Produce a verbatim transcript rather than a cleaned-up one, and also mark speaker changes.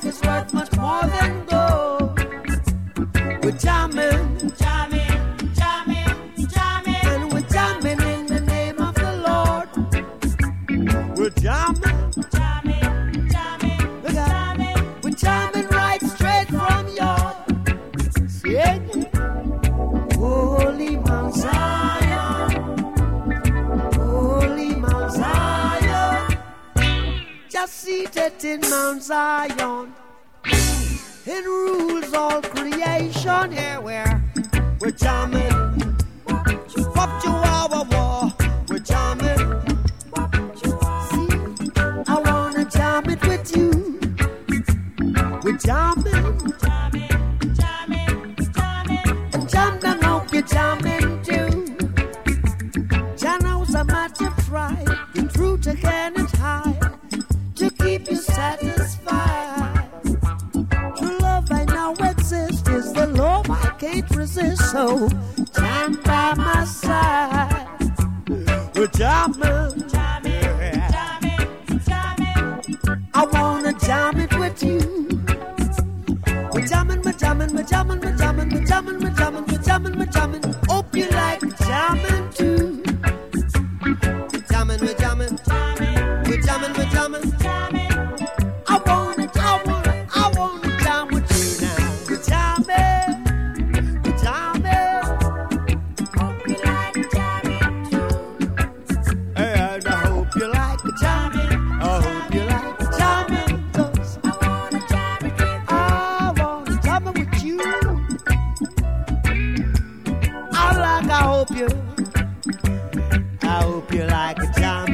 Speaker 1: is worth much more than gold. We're jamming, jamming, jamming, jamming, and we're jamming in the name of the Lord. We're jamming, jamming, jamming, jamming. We're jamming right straight from your yeah. Holy Mount Zion, Holy Mount Zion, just seated in Mount Zion. It rules all creation. Here we're we're jamming. Up to our war, we're jamming. See, I wanna jam it with you. We're jamming, jamming, jamming, jamming. And jam down, hope you're jamming too. Jah knows how much you try. The truth again is high to keep you satisfied. Is the love I can't resist, so stand by my side. We're jamming, jamming, jamming, jamming. I wanna jam it with you. We're jamming, we're jamming, we're jamming, we're jamming, we're jamming, we're jamming, we're jamming, we're jamming. Hope you like jamming too. We're jamming, we're jamming, jamming, we're jamming, we're jamming, jamming. I wanna, I wanna, I wanna jam with you now. I hope you, I hope you like a jam.